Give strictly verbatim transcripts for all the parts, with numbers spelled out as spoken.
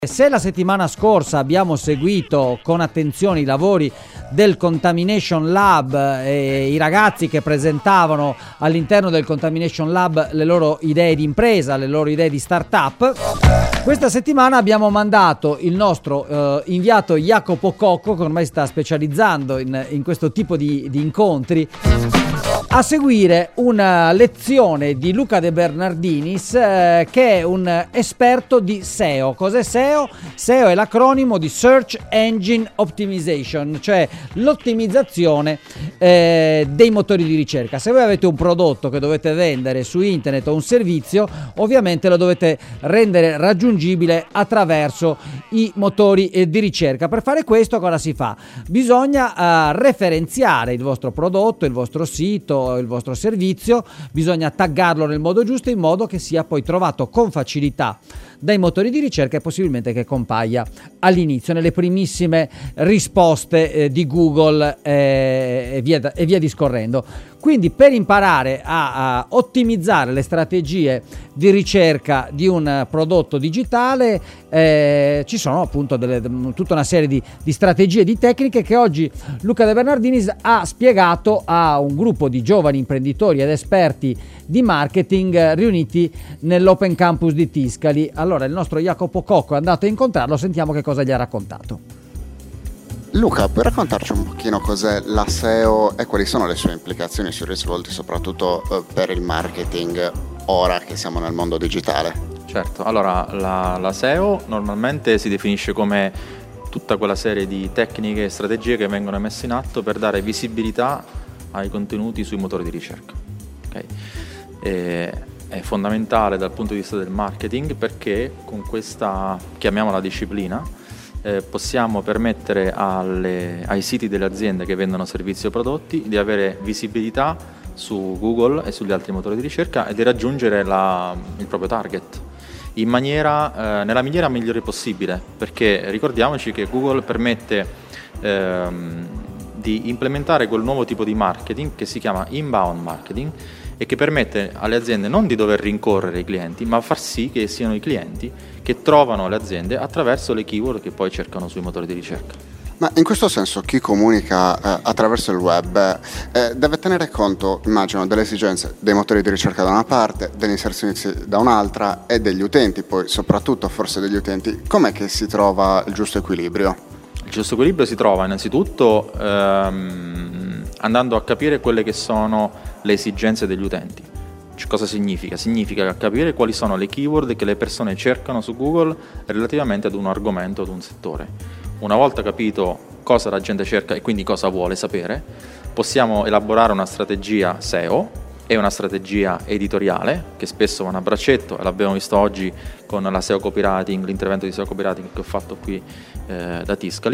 Se la settimana scorsa abbiamo seguito con attenzione i lavori del Contamination Lab e i ragazzi che presentavano all'interno del Contamination Lab le loro idee di impresa, le loro idee di startup, questa settimana abbiamo mandato il nostro eh, inviato Jacopo Cocco, che ormai sta specializzando in, in questo tipo di, di incontri, a seguire una lezione di Luca De Bernardinis, eh, che è un esperto di S E O. Cos'è S E O? S E O è l'acronimo di Search Engine Optimization, cioè l'ottimizzazione eh, dei motori di ricerca. Se voi avete un prodotto che dovete vendere su internet o un servizio, ovviamente lo dovete rendere raggiungibile attraverso i motori eh, di ricerca. Per fare questo cosa si fa? Bisogna eh, referenziare il vostro prodotto, il vostro sito, il vostro servizio, bisogna taggarlo nel modo giusto in modo che sia poi trovato con facilità dai motori di ricerca e possibilmente che compaia all'inizio nelle primissime risposte eh, di Google eh, e, via, e via discorrendo. Quindi per imparare a, a ottimizzare le strategie di ricerca di un prodotto digitale eh, ci sono appunto delle, tutta una serie di, di strategie, di tecniche che oggi Luca De Bernardinis ha spiegato a un gruppo di giovani imprenditori ed esperti di marketing riuniti nell'Open Campus di Tiscali. Allora il nostro Jacopo Cocco è andato a incontrarlo, sentiamo che cosa gli ha raccontato. Luca, puoi raccontarci un pochino cos'è la S E O e quali sono le sue implicazioni sui risvolti, soprattutto eh, per il marketing ora che siamo nel mondo digitale? Certo, allora la, la S E O normalmente si definisce come tutta quella serie di tecniche e strategie che vengono messe in atto per dare visibilità ai contenuti sui motori di ricerca. Okay? E, è fondamentale dal punto di vista del marketing perché con questa, chiamiamola disciplina, Eh, possiamo permettere alle, ai siti delle aziende che vendono servizi o prodotti di avere visibilità su Google e sugli altri motori di ricerca e di raggiungere la, il proprio target in maniera, eh, nella maniera migliore possibile, perché ricordiamoci che Google permette ehm, di implementare quel nuovo tipo di marketing che si chiama inbound marketing e che permette alle aziende non di dover rincorrere i clienti, ma far sì che siano i clienti che trovano le aziende attraverso le keyword che poi cercano sui motori di ricerca. Ma in questo senso chi comunica eh, attraverso il web eh, deve tenere conto, immagino, delle esigenze dei motori di ricerca da una parte, degli inserzionisti da un'altra e degli utenti, poi soprattutto forse degli utenti. Com'è che si trova il giusto equilibrio? Il giusto equilibrio si trova innanzitutto ehm, andando a capire quelle che sono le esigenze degli utenti. Cioè, cosa significa? Significa capire quali sono le keyword che le persone cercano su Google relativamente ad un argomento, ad un settore. Una volta capito cosa la gente cerca e quindi cosa vuole sapere, possiamo elaborare una strategia S E O e una strategia editoriale che spesso vanno a braccetto, e l'abbiamo visto oggi con la S E O copywriting, l'intervento di S E O copywriting che ho fatto qui eh, da Tiscali,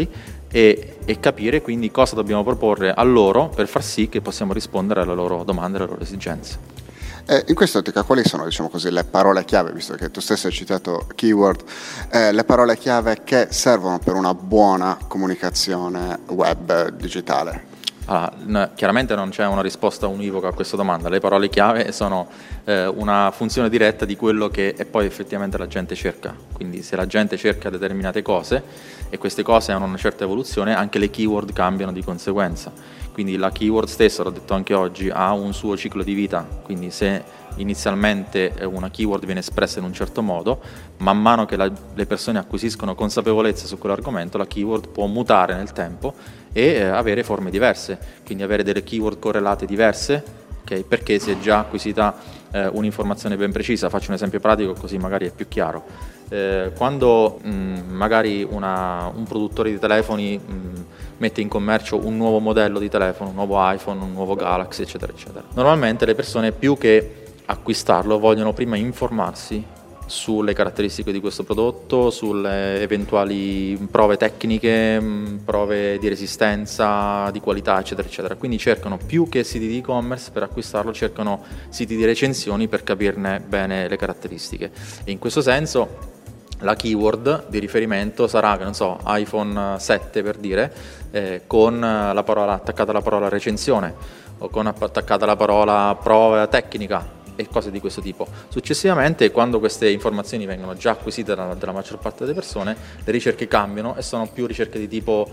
e, e capire quindi cosa dobbiamo proporre a loro per far sì che possiamo rispondere alle loro domande, alle loro esigenze. Eh, in quest'ottica quali sono, diciamo così, le parole chiave, visto che tu stesso hai citato keyword, eh, le parole chiave che servono per una buona comunicazione web digitale? Allora, n- chiaramente non c'è una risposta univoca a questa domanda. Le parole chiave sono eh, una funzione diretta di quello che è poi effettivamente la gente cerca. Quindi se la gente cerca determinate cose e queste cose hanno una certa evoluzione, anche le keyword cambiano di conseguenza. Quindi la keyword stessa, l'ho detto anche oggi, ha un suo ciclo di vita. Quindi se inizialmente una keyword viene espressa in un certo modo, man mano che la, le persone acquisiscono consapevolezza su quell'argomento, la keyword può mutare nel tempo e eh, avere forme diverse, quindi avere delle keyword correlate diverse, okay, perché si è già acquisita eh, un'informazione ben precisa. Faccio un esempio pratico così magari è più chiaro. Eh, quando mh, magari una, un produttore di telefoni mh, mette in commercio un nuovo modello di telefono, un nuovo iPhone, un nuovo Galaxy, eccetera, eccetera, normalmente le persone più che acquistarlo vogliono prima informarsi sulle caratteristiche di questo prodotto, sulle eventuali prove tecniche, prove di resistenza, di qualità, eccetera, eccetera. Quindi cercano, più che siti di e-commerce per acquistarlo, cercano siti di recensioni per capirne bene le caratteristiche. E in questo senso la keyword di riferimento sarà, che non so, iPhone sette per dire, eh, con la parola attaccata alla parola recensione o con attaccata la parola prova tecnica. e cose di questo tipo. Successivamente, quando queste informazioni vengono già acquisite dalla, dalla maggior parte delle persone, le ricerche cambiano e sono più ricerche di tipo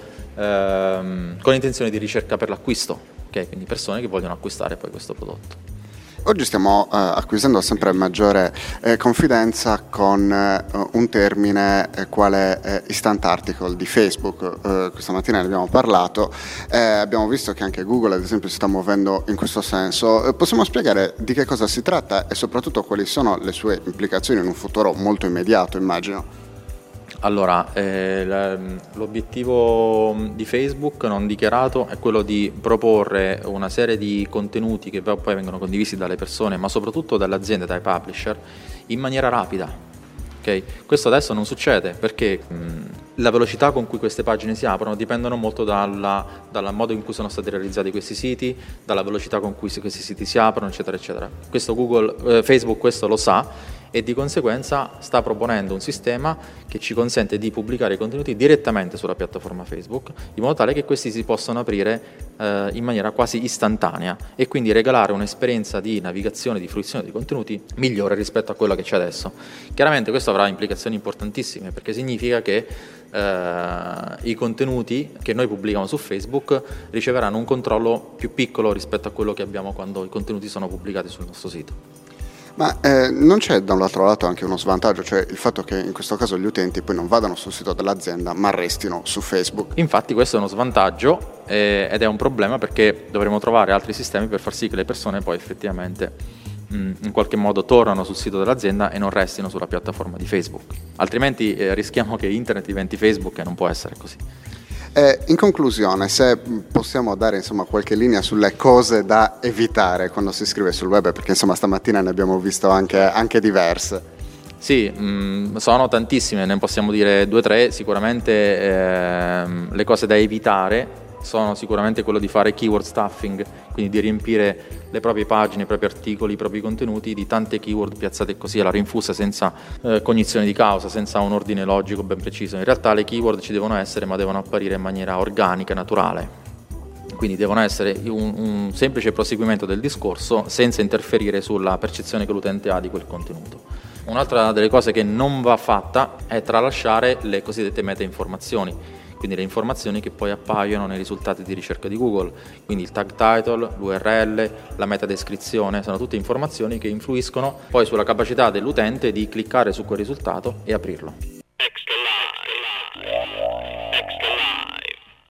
ehm, con intenzione di ricerca per l'acquisto, okay? Quindi persone che vogliono acquistare poi questo prodotto. Oggi stiamo eh, acquisendo sempre maggiore eh, confidenza con eh, un termine eh, quale eh, instant article di Facebook. Eh, questa mattina ne abbiamo parlato, eh, abbiamo visto che anche Google ad esempio si sta muovendo in questo senso. Eh, possiamo spiegare di che cosa si tratta e soprattutto quali sono le sue implicazioni in un futuro molto immediato, immagino? Allora, eh, l'obiettivo di Facebook non dichiarato è quello di proporre una serie di contenuti che poi vengono condivisi dalle persone, ma soprattutto dalle aziende, dai publisher, in maniera rapida. Okay? Questo adesso non succede perché mh, la velocità con cui queste pagine si aprono dipendono molto dalla, dal modo in cui sono stati realizzati questi siti, dalla velocità con cui questi siti si aprono, eccetera, eccetera. Questo Google, eh, Facebook questo lo sa, e di conseguenza sta proponendo un sistema che ci consente di pubblicare i contenuti direttamente sulla piattaforma Facebook, in modo tale che questi si possano aprire eh, in maniera quasi istantanea e quindi regalare un'esperienza di navigazione, di fruizione di contenuti migliore rispetto a quella che c'è adesso. Chiaramente questo avrà implicazioni importantissime, perché significa che eh, i contenuti che noi pubblichiamo su Facebook riceveranno un controllo più piccolo rispetto a quello che abbiamo quando i contenuti sono pubblicati sul nostro sito. Ma eh, non c'è da un altro lato anche uno svantaggio, cioè il fatto che in questo caso gli utenti poi non vadano sul sito dell'azienda ma restino su Facebook? Infatti questo è uno svantaggio eh, ed è un problema, perché dovremo trovare altri sistemi per far sì che le persone poi effettivamente mh, in qualche modo tornano sul sito dell'azienda e non restino sulla piattaforma di Facebook. Altrimenti eh, rischiamo che internet diventi Facebook e non può essere così. Eh, in conclusione, se possiamo dare insomma qualche linea sulle cose da evitare quando si scrive sul web, perché insomma stamattina ne abbiamo visto anche, anche diverse. Sì, mh, sono tantissime, ne possiamo dire due o tre. Sicuramente ehm, le cose da evitare sono sicuramente quello di fare keyword stuffing, quindi di riempire le proprie pagine, i propri articoli, i propri contenuti di tante keyword piazzate così alla rinfusa, senza eh, cognizione di causa, senza un ordine logico ben preciso. In realtà le keyword ci devono essere, ma devono apparire in maniera organica, naturale. Quindi devono essere un, un semplice proseguimento del discorso senza interferire sulla percezione che l'utente ha di quel contenuto. Un'altra delle cose che non va fatta è tralasciare le cosiddette meta informazioni, quindi le informazioni che poi appaiono nei risultati di ricerca di Google, quindi il tag title, l'U R L, la metadescrizione, sono tutte informazioni che influiscono poi sulla capacità dell'utente di cliccare su quel risultato e aprirlo.